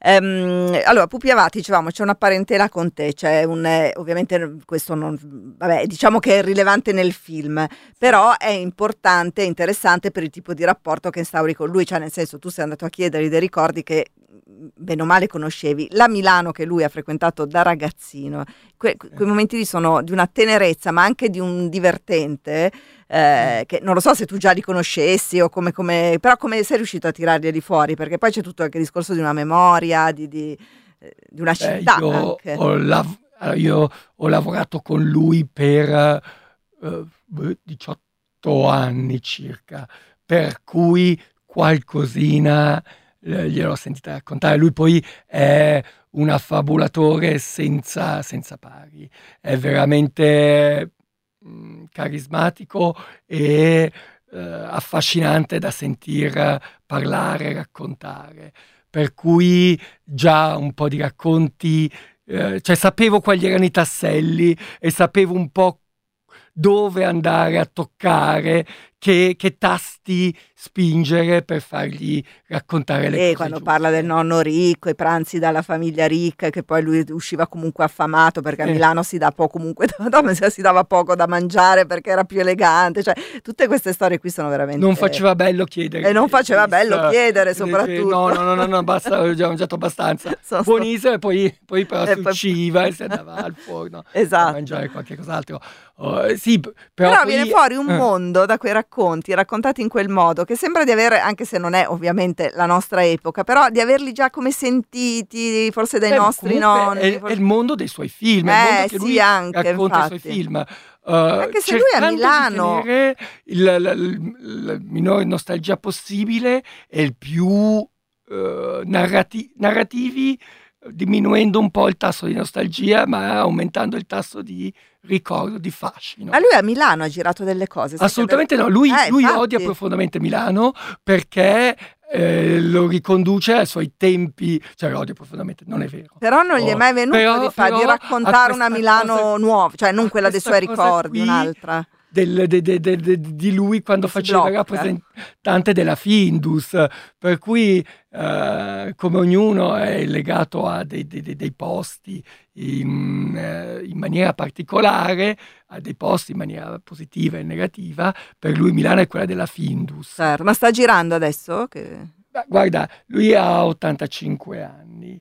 Ehm, allora, Pupi Avati, dicevamo, c'è una parentela con te, c'è un, eh, ovviamente questo non, vabbè, diciamo che è irrilevante nel film, però è importante e interessante per il tipo di rapporto che instauri con lui, cioè nel senso tu sei andato a chiedergli dei ricordi che bene o male conoscevi, la Milano che lui ha frequentato da ragazzino, que- quei momenti lì sono di una tenerezza ma anche di un divertente, eh, che non lo so se tu già li conoscessi o come, come però come sei riuscito a tirarli fuori, perché poi c'è tutto anche il discorso di una memoria, di, di, eh, di una Beh, città io, anche. ho lav- allora, io ho lavorato con lui per eh, diciotto anni circa, per cui qualcosina eh, gliel'ho sentita raccontare. Lui poi è un affabulatore senza, senza pari, è veramente mh, carismatico e eh, affascinante da sentir parlare, raccontare. Per cui già un po' di racconti, eh, cioè sapevo quali erano i tasselli e sapevo un po' dove andare a toccare, che, che tasti spingere per fargli raccontare le E cose quando giuste. parla del nonno ricco, i pranzi dalla famiglia ricca, che poi lui usciva comunque affamato perché a Eh. Milano si dà poco, comunque no, si dava poco da mangiare perché era più elegante, cioè tutte queste storie qui sono veramente... Non faceva bello chiedere. E non faceva bello chiedere, soprattutto. No, no, no, no, no basta, ho già mangiato abbastanza. Sono- Buonissimo, e poi, poi però E si poi- usciva e si andava al forno Esatto. a mangiare qualche cos'altro. Oh, sì, p- Però, però, poi- viene fuori un eh. mondo da quei racconti raccontati in quel modo che sembra di avere, anche se non è ovviamente la nostra epoca, però di averli già come sentiti forse dai Eh, ma nostri comunque nonni. È, forse- è il mondo dei suoi film, è il Eh, mondo che sì, lui anche, racconta i suoi infatti. film. Uh, Anche se lui è a cercando Milano. di tenere il, la, la- la minore nostalgia possibile e il più uh, narrati- narrativi, diminuendo un po' il tasso di nostalgia, ma aumentando il tasso di ricordo, di fascino. Ma lui a Milano ha girato delle cose. sai Assolutamente che- no, lui, Eh, lui infatti. odia profondamente Milano perché eh, lo riconduce ai suoi tempi, cioè lo odia profondamente, non è vero. Però non gli è Oh, mai venuto però- di, fa- di però raccontare ha una questa Milano cosa- nuova, cioè non ha quella dei questa suoi cosa ricordi, qui un'altra. del- de- de- de- de- di lui quando Che si faceva il blocca. rappresentante della Findus, per cui eh, come ognuno è legato a dei, dei- dei- dei posti in, eh, in maniera particolare, a dei posti in maniera positiva e negativa, per lui Milano è quella della Findus. Certo, ma sta girando adesso? Che... Beh, guarda, lui ha ottantacinque anni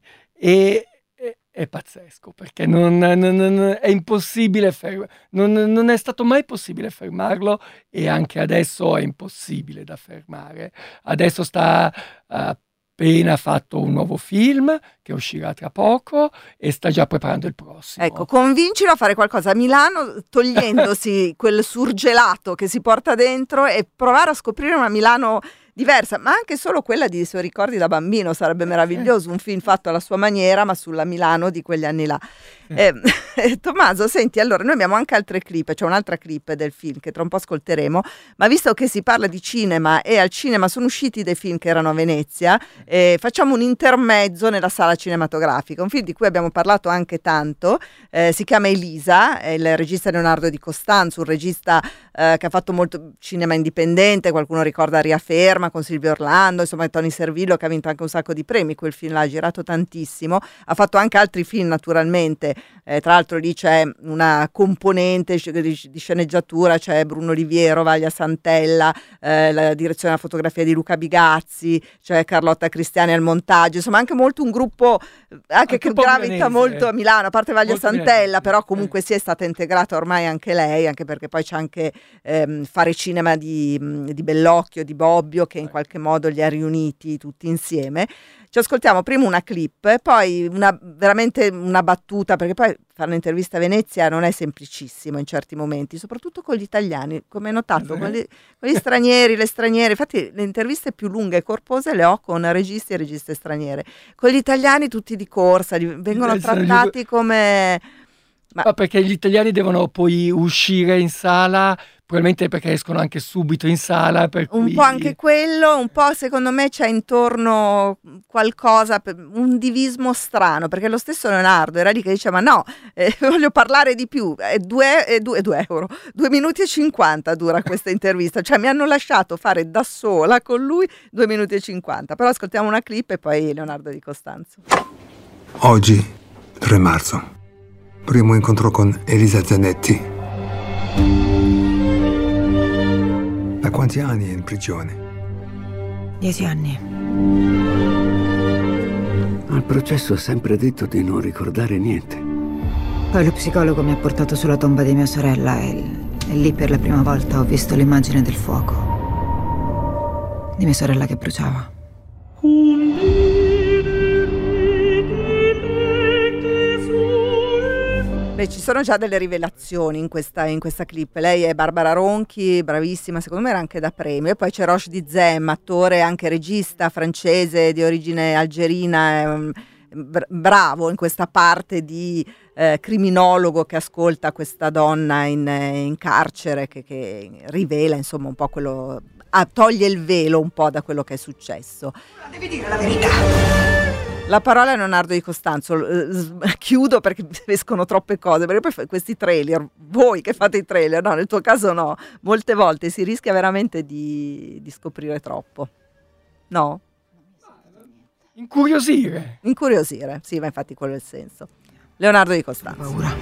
e è, è pazzesco perché non, non- non- è impossibile ferm- non, non è stato mai possibile fermarlo e anche adesso è impossibile da fermare. Adesso sta ha appena fatto un nuovo film che uscirà tra poco e sta già preparando il prossimo. Ecco, convincilo a fare qualcosa a Milano, togliendosi quel surgelato che si porta dentro e provare a scoprire una Milano diversa, ma anche solo quella di suoi ricordi da bambino sarebbe meraviglioso, un film fatto alla sua maniera ma sulla Milano di quegli anni là. Eh, Tommaso, senti, allora noi abbiamo anche altre clip, c'è un'altra clip del film che tra un po' ascolteremo, ma visto che si parla di cinema e al cinema sono usciti dei film che erano a Venezia, eh, facciamo un intermezzo nella sala cinematografica, un film di cui abbiamo parlato anche tanto, eh, si chiama Elisa, è il regista Leonardo Di Costanzo, un regista eh, che ha fatto molto cinema indipendente, qualcuno ricorda Ria Ferma con Silvio Orlando, insomma Tony Servillo che ha vinto anche un sacco di premi, quel film l'ha girato tantissimo, ha fatto anche altri film naturalmente, eh, tra l'altro lì c'è una componente di, di sceneggiatura, c'è Bruno Oliviero, Vaglia Santella, eh, la direzione della fotografia di Luca Bigazzi, c'è Carlotta Cristiani al montaggio, insomma anche molto un gruppo eh, anche, Anche che un po' gravita milanese. molto a Milano, a parte Vaglia Molto Santella, milanese, però eh. comunque si è stata integrata ormai anche lei, anche perché poi c'è anche ehm, fare cinema di, di Bellocchio, di Bobbio, che in qualche modo li ha riuniti tutti insieme. Ci ascoltiamo prima una clip, poi una, veramente una battuta, perché poi fare un'intervista a Venezia non è semplicissimo in certi momenti, soprattutto con gli italiani, come hai notato, con gli, con gli stranieri, le straniere. Infatti le interviste più lunghe e corpose le ho con registi e registe straniere. Con gli italiani tutti di corsa, li- vengono Eh, sono gli- trattati come... Ma- Ma perché gli italiani devono poi uscire in sala probabilmente perché escono anche subito in sala, per un cui... po' anche quello, un po' secondo me c'è intorno qualcosa, un divismo strano, perché lo stesso Leonardo era lì che diceva no, eh, voglio parlare di più, è due, è due, due euro, due minuti e cinquanta dura questa intervista, cioè mi hanno lasciato fare da sola con lui due minuti e cinquanta, però ascoltiamo una clip e poi Leonardo Di Costanzo. Oggi, tre marzo, primo incontro con Elisa Zanetti. Da quanti anni è in prigione? Dieci anni. Al processo ho sempre detto di non ricordare niente. Poi lo psicologo mi ha portato sulla tomba di mia sorella e, e lì per la prima volta ho visto l'immagine del fuoco. Di mia sorella che bruciava. Beh, ci sono già delle rivelazioni in questa, in questa clip. Lei è Barbara Ronchi, bravissima, secondo me era anche da premio. E poi c'è Roche Dizem, attore e anche regista francese di origine algerina, um, bravo in questa parte di eh, criminologo che ascolta questa donna in, in carcere, che, che rivela insomma un po' quello, ah, toglie il velo un po' da quello che è successo. Devi dire la verità. La parola è Leonardo Di Costanzo, chiudo perché escono troppe cose, perché poi questi trailer, voi che fate i trailer, no, nel tuo caso no, molte volte si rischia veramente di, di scoprire troppo, no? Incuriosire. Incuriosire, sì, ma infatti quello è il senso. Leonardo Di Costanzo. Paura.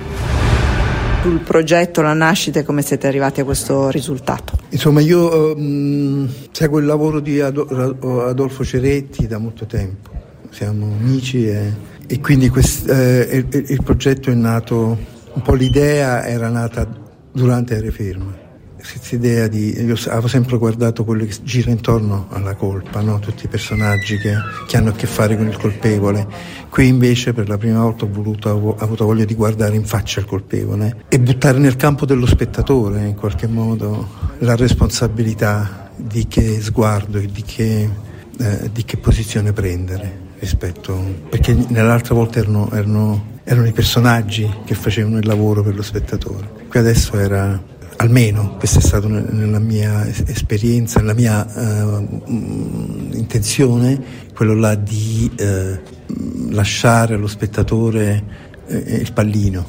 Sul progetto, la nascita, come siete arrivati a questo risultato? Insomma, io um, seguo il lavoro di Adolfo Ceretti da molto tempo. Siamo amici e, e quindi quest, eh, il, il progetto è nato, un po' l'idea era nata durante Aerei Ferme. Questa idea di, io avevo sempre guardato quello che gira intorno alla colpa, no? Tutti i personaggi che, che hanno a che fare con il colpevole. Qui invece per la prima volta ho voluto, ho avuto voglia di guardare in faccia il colpevole e buttare nel campo dello spettatore in qualche modo la responsabilità di che sguardo e di che, eh, di che posizione prendere. Rispetto, perché nell'altra volta erano, erano, erano i personaggi che facevano il lavoro per lo spettatore. Qui adesso era, almeno questa è stata nella mia esperienza, nella mia uh, intenzione, quello là di uh, lasciare allo spettatore uh, il pallino,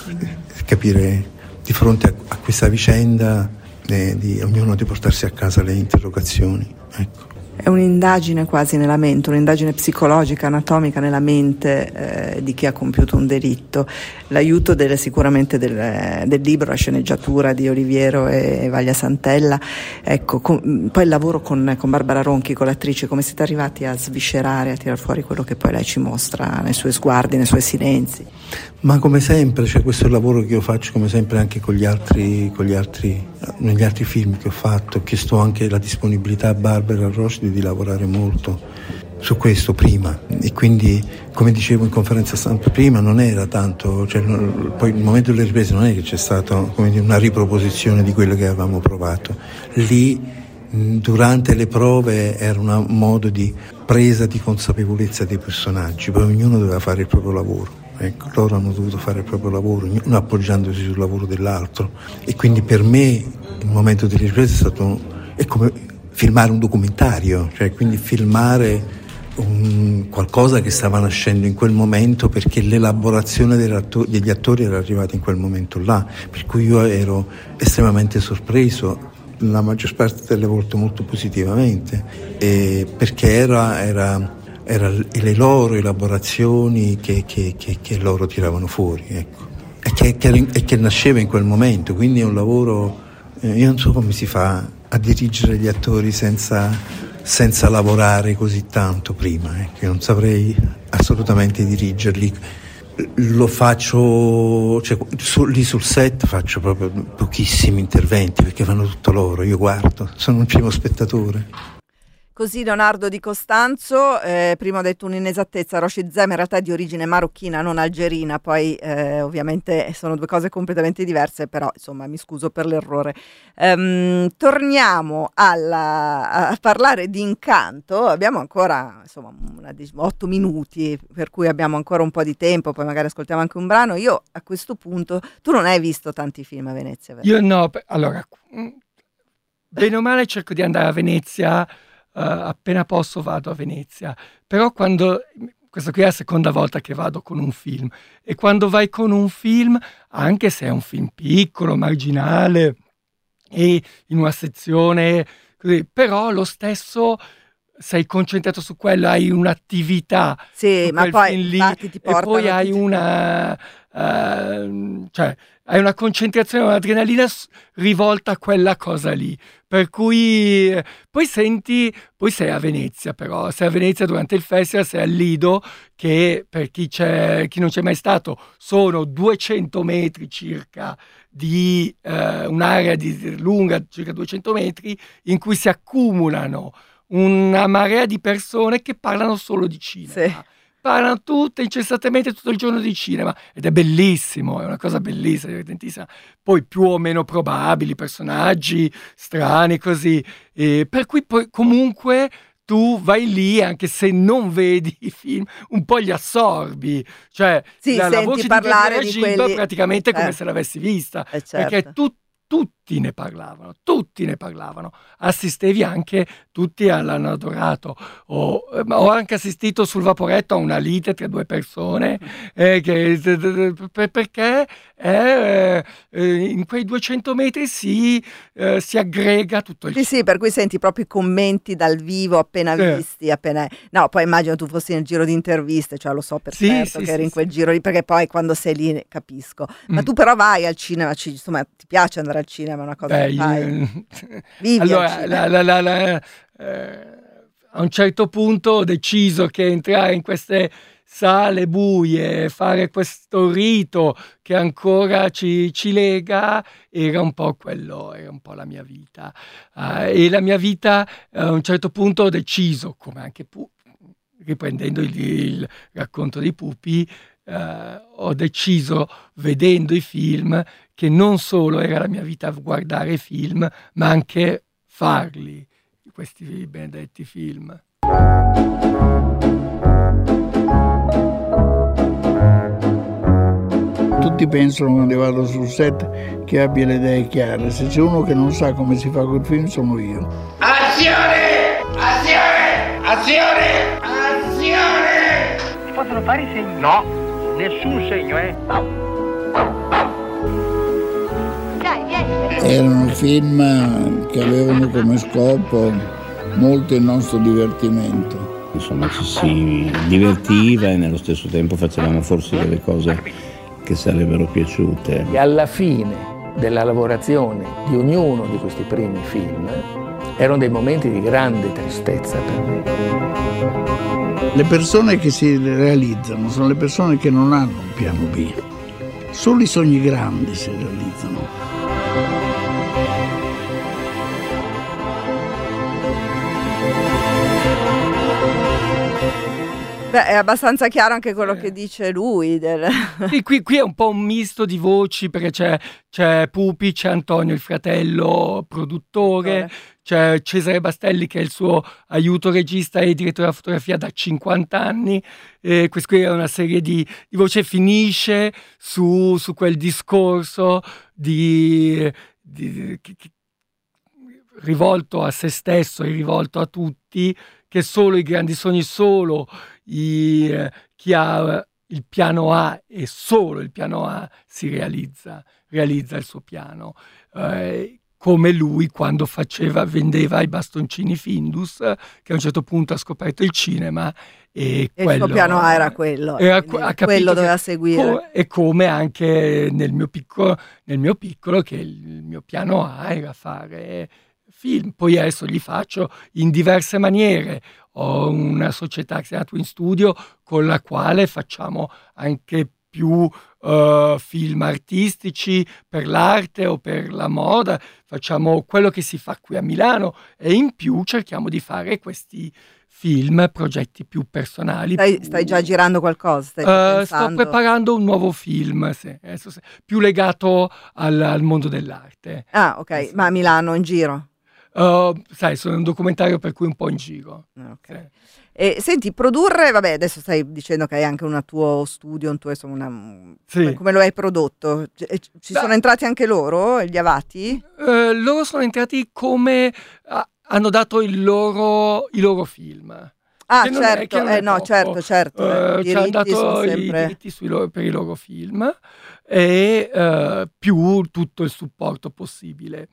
capire di fronte a, a questa vicenda eh, di ognuno di portarsi a casa le interrogazioni, ecco. È un'indagine quasi nella mente, un'indagine psicologica, anatomica nella mente eh, di chi ha compiuto un delitto. L'aiuto del, sicuramente del, del libro, la sceneggiatura di Oliviero e Vaglia Santella, ecco, con, poi il lavoro con, con Barbara Ronchi, con l'attrice, come siete arrivati a sviscerare, a tirar fuori quello che poi lei ci mostra nei suoi sguardi, nei suoi silenzi? Ma come sempre, cioè questo è il lavoro che io faccio come sempre anche con gli altri, con gli altri, negli altri film che ho fatto, ho chiesto anche la disponibilità a Barbara Roche di lavorare molto su questo prima e quindi, come dicevo in conferenza stampa prima, non era tanto, cioè, poi il momento delle riprese non è che c'è stata, come dire, una riproposizione di quello che avevamo provato. Lì durante le prove era un modo di presa di consapevolezza dei personaggi, poi ognuno doveva fare il proprio lavoro. Ecco, loro hanno dovuto fare il proprio lavoro, ognuno appoggiandosi sul lavoro dell'altro e quindi per me il momento delle riprese è stato è come filmare un documentario, cioè quindi filmare un, qualcosa che stava nascendo in quel momento perché l'elaborazione degli attori era arrivata in quel momento là, per cui io ero estremamente sorpreso, la maggior parte delle volte molto positivamente, e perché era... era erano le loro elaborazioni che, che, che, che loro tiravano fuori, ecco. E che, che, e che nasceva in quel momento, quindi è un lavoro, eh, io non so come si fa a dirigere gli attori senza, senza lavorare così tanto prima, ecco. Io non saprei assolutamente dirigerli, lo faccio, cioè, su, lì sul set faccio proprio pochissimi interventi perché fanno tutto loro, io guardo, sono un primo spettatore. Così Leonardo Di Costanzo, eh, prima ho detto un'inesattezza, Rashid Zem in realtà è di origine marocchina, non algerina, poi eh, ovviamente sono due cose completamente diverse, però insomma mi scuso per l'errore. Um, torniamo alla, a parlare di Incanto, abbiamo ancora insomma una, otto minuti, per cui abbiamo ancora un po' di tempo, poi magari ascoltiamo anche un brano. Io a questo punto, tu non hai visto tanti film a Venezia, vero? Io no, allora, bene o male cerco di andare a Venezia. Uh, appena posso vado a Venezia, però quando, questa qui è la seconda volta che vado con un film, e quando vai con un film, anche se è un film piccolo, marginale e in una sezione così, però lo stesso sei concentrato su quello, hai un'attività, sì, ma poi lì, ti e poi hai ti... una uh, cioè hai una concentrazione, un'adrenalina rivolta a quella cosa lì, per cui poi senti, poi sei a Venezia, però sei a Venezia durante il festival, sei al Lido, che per chi, c'è, chi non c'è mai stato sono duecento metri circa di eh, un'area di, lunga circa duecento metri, in cui si accumulano una marea di persone che parlano solo di cinema. Sì. Parlano tutte incessantemente tutto il giorno di cinema, ed è bellissimo, è una cosa bellissima, divertentissima. Poi più o meno probabili, personaggi strani così, e per cui poi comunque tu vai lì, anche se non vedi i film, un po' li assorbi, cioè sì, la, la voce parlare di quelli... Gib praticamente è come eh. se l'avessi vista, eh, certo. Perché tu tutti ne parlavano, tutti ne parlavano, assistevi anche, tutti l'hanno adorato, ho, ho anche assistito sul Vaporetto a una lite tra due persone, eh, che, perché eh, in quei duecento metri si, eh, si aggrega tutto il... Sì, sì, per cui senti proprio i commenti dal vivo appena sì. visti, appena... No, poi immagino tu fossi nel giro di interviste, cioè lo so per sì, certo sì, che eri sì, in quel sì. giro lì, perché poi quando sei lì capisco. Ma mm. tu però vai al cinema, ci, insomma, ti piace andare al cinema, è una cosa Beh, che fai. Io... Vivi allora, la, la, la, la, eh, a un certo punto ho deciso che entrare in queste sale buie, fare questo rito che ancora ci, ci lega, era un po' quello, era un po' la mia vita. Uh, e la mia vita, uh, a un certo punto ho deciso, come anche Pu- riprendendo il, il racconto di Pupi, uh, ho deciso, vedendo i film, che non solo era la mia vita guardare film, ma anche farli, questi benedetti film. Tutti pensano quando vado sul set che abbia le idee chiare. Se c'è uno che non sa come si fa quel film, sono io. Azione! Azione! Azione! Azione! Si possono fare i segni? No, nessun segno, eh? Dai, vieni. Erano film che avevano come scopo molto il nostro divertimento. Insomma, ci si divertiva e nello stesso tempo facevamo forse delle cose che sarebbero piaciute. E alla fine della lavorazione di ognuno di questi primi film erano dei momenti di grande tristezza per me. Le persone che si realizzano sono le persone che non hanno un piano B. Solo i sogni grandi si realizzano. Beh, è abbastanza chiaro anche quello eh. che dice lui. Del... Sì, qui, qui è un po' un misto di voci, perché c'è, c'è Pupi, c'è Antonio, il fratello produttore, c'è Cesare Bastelli che è il suo aiuto regista e direttore della fotografia da cinquanta anni. E questa qui è una serie di, di voci, finisce su, su quel discorso di, di, di, di, rivolto a se stesso e rivolto a tutti, che solo i grandi sogni, solo i, eh, chi ha il piano A e solo il piano A si realizza, realizza il suo piano. Eh, come lui quando faceva, vendeva i bastoncini Findus, che a un certo punto ha scoperto il cinema e, e quello, il suo piano A era quello, era, ha quello quello doveva seguire. Co- e come anche nel mio piccolo, nel mio piccolo che il mio piano A era fare film, poi adesso li faccio in diverse maniere. Ho una società che si chiama Twin Studio con la quale facciamo anche più uh, film artistici per l'arte o per la moda, facciamo quello che si fa qui a Milano e in più cerchiamo di fare questi film, progetti più personali. Stai, più... stai già girando qualcosa? Stai uh, sto preparando un nuovo film, sì, adesso, sì, più legato al, al mondo dell'arte. Ah, ok, eh, sì. Ma a Milano in giro? Uh, sai, sono un documentario per cui un po' in giro. Ok. Sì. E senti, produrre, vabbè, adesso stai dicendo che hai anche un tuo studio, un tuo, insomma, una, sì. come, come lo hai prodotto? Ci Beh. sono entrati anche loro, gli avati? Uh, loro sono entrati come uh, hanno dato il loro, i loro film. Ah, certo, è, eh, no, certo, certo. Uh, I ci hanno dato sempre... i diritti sui loro, per i loro film e uh, più tutto il supporto possibile.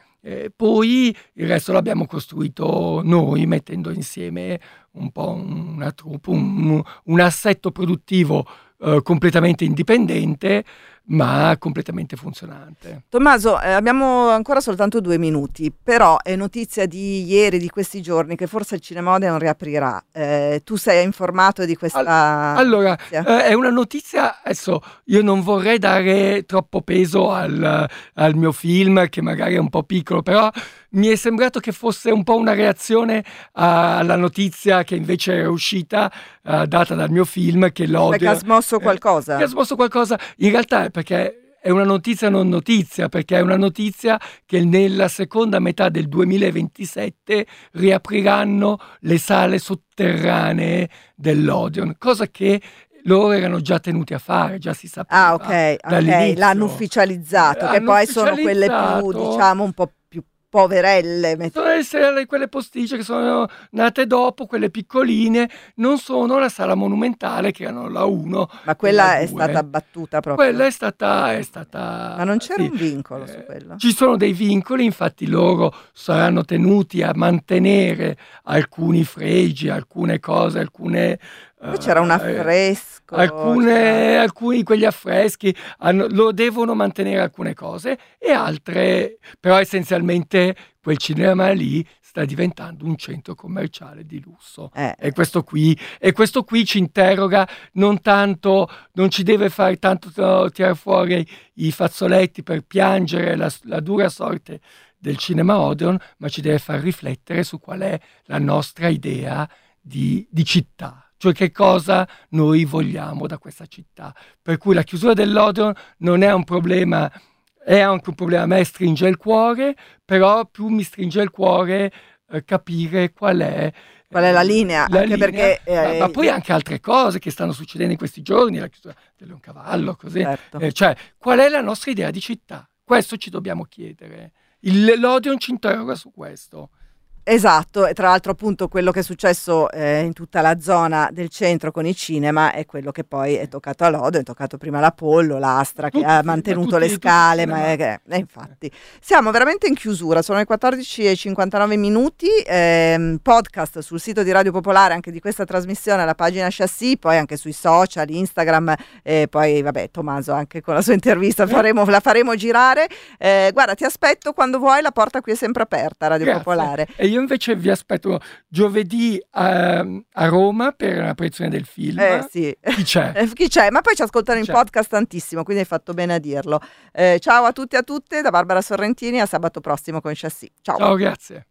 E poi il resto l'abbiamo costruito noi, mettendo insieme un po' una troupe, un, un assetto produttivo eh, completamente indipendente, ma completamente funzionante. Tommaso, eh, abbiamo ancora soltanto due minuti, però è notizia di ieri, di questi giorni, che forse il Cinema Odeon riaprirà. Eh, tu sei informato di questa All- Allora, eh, è una notizia, adesso io non vorrei dare troppo peso al, al mio film, che magari è un po' piccolo, però mi è sembrato che fosse un po' una reazione uh, alla notizia che invece era uscita uh, data dal mio film, che l'Odeon... Perché ha smosso qualcosa? Eh, che ha smosso qualcosa, in realtà è perché è una notizia non notizia, perché è una notizia che nella seconda metà del duemilaventisette riapriranno le sale sotterranee dell'Odeon, cosa che loro erano già tenuti a fare, già si sapeva. Ah, ok, ok, l'hanno ufficializzato, che poi sono quelle più, diciamo, un po' più poverelle. Possono essere quelle posticce che sono nate dopo, quelle piccoline, non sono la sala monumentale che erano la uno. Ma quella è stata abbattuta proprio? Quella è stata... È stata Ma non c'era sì. un vincolo eh, su quello? Ci sono dei vincoli, infatti loro saranno tenuti a mantenere alcuni fregi, alcune cose, alcune... Poi c'era un affresco. Uh, alcune, alcuni di quegli affreschi hanno, lo devono mantenere alcune cose e altre, però essenzialmente quel cinema lì sta diventando un centro commerciale di lusso. Eh. E questo qui, e questo qui ci interroga, non tanto, non ci deve fare tanto no, tirare fuori i fazzoletti per piangere la, la dura sorte del Cinema Odeon, ma ci deve far riflettere su qual è la nostra idea di, di città. Cioè che cosa noi vogliamo da questa città. Per cui la chiusura dell'Odeon non è un problema, è anche un problema, a me stringe il cuore, però più mi stringe il cuore eh, capire qual è qual è la linea, la anche linea, perché eh, ma, ma poi anche altre cose che stanno succedendo in questi giorni, la chiusura del Leoncavallo, così. Certo. Eh, cioè qual è la nostra idea di città? Questo ci dobbiamo chiedere. Il, L'Odeon ci interroga su questo. Esatto, e tra l'altro appunto quello che è successo eh, in tutta la zona del centro con i cinema è quello che poi è toccato all'Odeon, è toccato prima l'Apollo, l'Astra che tutti, ha mantenuto tutti, le scale, ma è che, eh, infatti siamo veramente in chiusura, sono le quattordici e cinquantanove minuti, eh, podcast sul sito di Radio Popolare anche di questa trasmissione, alla pagina Chassis, poi anche sui social, Instagram, e poi vabbè Tommaso anche con la sua intervista faremo, la faremo girare, eh, guarda ti aspetto quando vuoi, la porta qui è sempre aperta, Radio Grazie. Popolare. E io invece vi aspetto giovedì a, a Roma per la proiezione del film. Eh, sì. Chi c'è? Eh, chi c'è? Ma poi ci ascoltano Chi in c'è? podcast tantissimo, quindi hai fatto bene a dirlo. Eh, ciao a tutti e a tutte, da Barbara Sorrentini, a sabato prossimo con Chassis. Ciao. Ciao, grazie.